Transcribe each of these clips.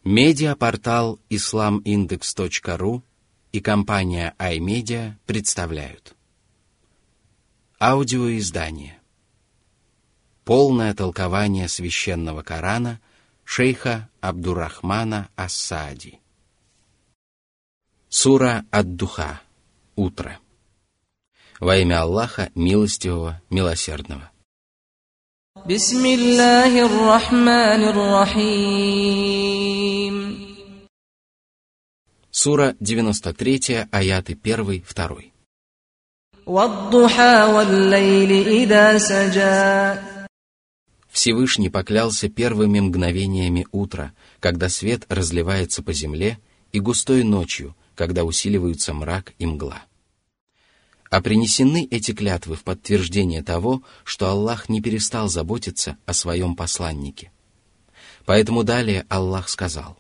Медиапортал islamindex.ru и компания iMedia представляют аудиоиздание «Полное толкование священного Корана» шейха Абдуррахмана ас-Саади. Сура ад-Духа. Утро. Во имя Аллаха, милостивого, милосердного. Бисмиллахир-рахманир-рахим. Сура 93, аяты 1-2. Вад-духа вал-лейли ида саджа. Всевышний поклялся первыми мгновениями утра, когда свет разливается по земле, и густой ночью, когда усиливаются мрак и мгла. А принесены эти клятвы в подтверждение того, что Аллах не перестал заботиться о своем посланнике. Поэтому далее Аллах сказал.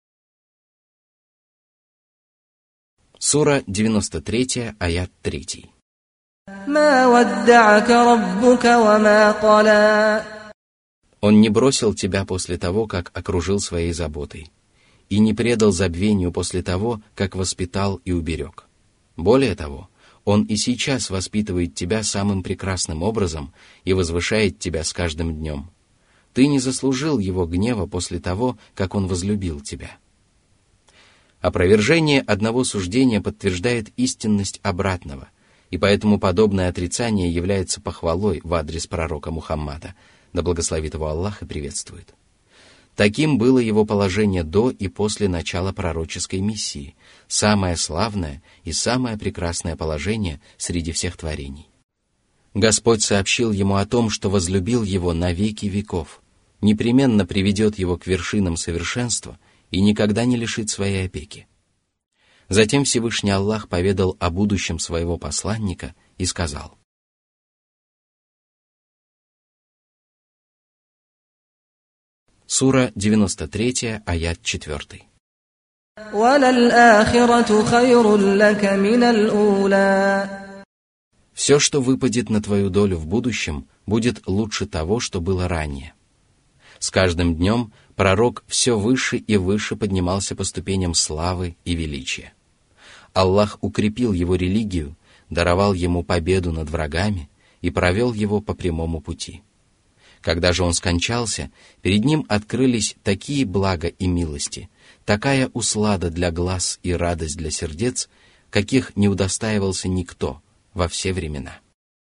Сура 93, аят 3. «Ма вадда'ака раббука ва ма кала». Он не бросил тебя после того, как окружил своей заботой, и не предал забвению после того, как воспитал и уберег. Более того, Он и сейчас воспитывает тебя самым прекрасным образом и возвышает тебя с каждым днем. Ты не заслужил Его гнева после того, как Он возлюбил тебя. Опровержение одного суждения подтверждает истинность обратного, и поэтому подобное отрицание является похвалой в адрес пророка Мухаммада, да благословит его Аллах и приветствует. Таким было его положение до и после начала пророческой миссии, самое славное и самое прекрасное положение среди всех творений. Господь сообщил ему о том, что возлюбил его на веки веков, непременно приведет его к вершинам совершенства и никогда не лишит своей опеки. Затем Всевышний Аллах поведал о будущем своего посланника и сказал. Сура 93, аят 4. Все, что выпадет на твою долю в будущем, будет лучше того, что было ранее. С каждым днем пророк все выше и выше поднимался по ступеням славы и величия. Аллах укрепил его религию, даровал ему победу над врагами и провел его по прямому пути. Когда же он скончался, перед ним открылись такие блага и милости, такая услада для глаз и радость для сердец, каких не удостаивался никто во все времена.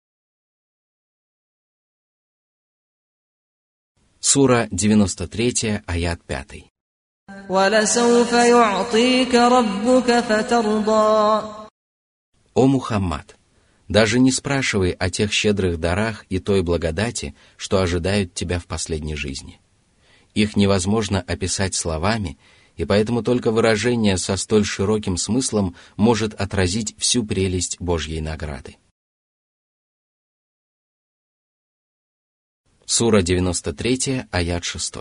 Сура 93, аят 5. О Мухаммад! Даже не спрашивай о тех щедрых дарах и той благодати, что ожидают тебя в последней жизни. Их невозможно описать словами, и поэтому только выражение со столь широким смыслом может отразить всю прелесть Божьей награды. Сура 93, аят 6.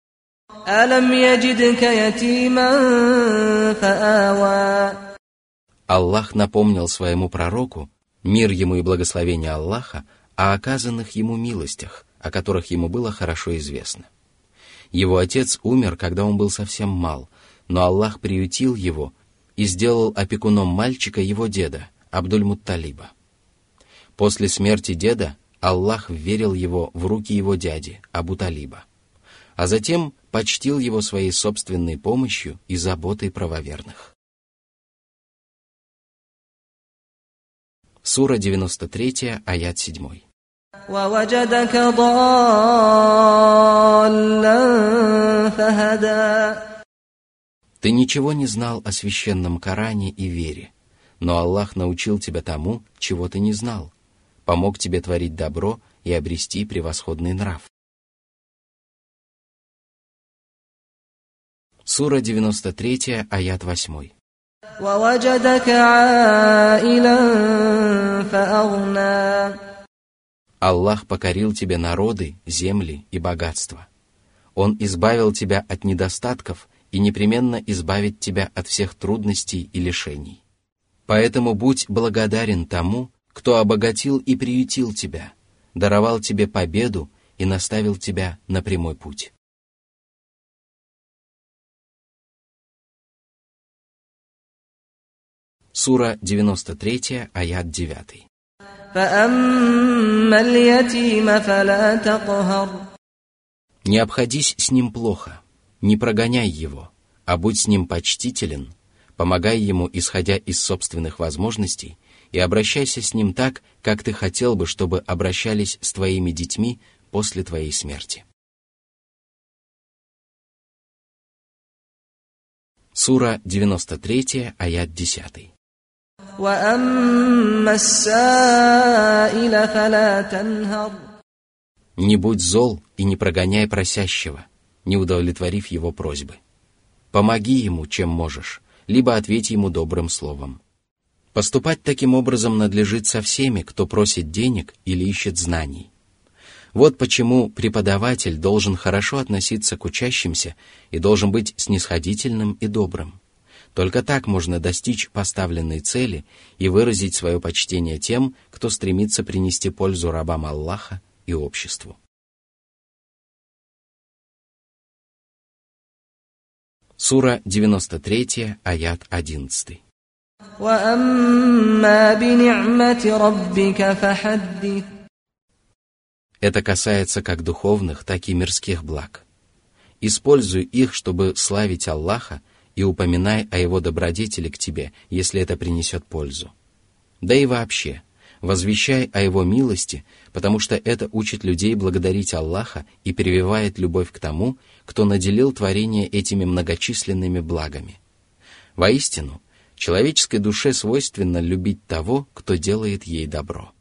Аллах напомнил своему пророку, мир ему и благословение Аллаха, о оказанных ему милостях, о которых ему было хорошо известно. Его отец умер, когда он был совсем мал, но Аллах приютил его и сделал опекуном мальчика его деда, Абдуль-Мутталиба. После смерти деда Аллах вверил его в руки его дяди, Абу-Талиба, а затем почтил его своей собственной помощью и заботой правоверных. Сура 93, аят 7. Ты ничего не знал о священном Коране и вере, но Аллах научил тебя тому, чего ты не знал, помог тебе творить добро и обрести превосходный нрав. Сура 93, аят 8. Аллах покорил тебе народы, земли и богатства. Он избавил тебя от недостатков и непременно избавит тебя от всех трудностей и лишений. Поэтому будь благодарен тому, кто обогатил и приютил тебя, даровал тебе победу и наставил тебя на прямой путь. Сура 93, аят 9. فأما اليتيم فلا تقهر. Не обходись с ним плохо, не прогоняй его, а будь с ним почтителен, помогай ему, исходя из собственных возможностей, и обращайся с ним так, как ты хотел бы, чтобы обращались с твоими детьми после твоей смерти. Сура 93, аят 10. وأما السائل فلا تنهر. Не будь зол и не прогоняй просящего, не удовлетворив его просьбы. Помоги ему, чем можешь, либо ответь ему добрым словом. Поступать таким образом надлежит со всеми, кто просит денег или ищет знаний. Вот почему преподаватель должен хорошо относиться к учащимся и должен быть снисходительным и добрым. Только так можно достичь поставленной цели и выразить свое почтение тем, кто стремится принести пользу рабам Аллаха и обществу. Сура 93, аят 11. وأما بنعمة ربك فحدث. Это касается как духовных, так и мирских благ. Используй их, чтобы славить Аллаха, и упоминай о его добродетели к тебе, если это принесет пользу. Да и вообще, возвещай о его милости, потому что это учит людей благодарить Аллаха и прививает любовь к тому, кто наделил творение этими многочисленными благами. Воистину, человеческой душе свойственно любить того, кто делает ей добро.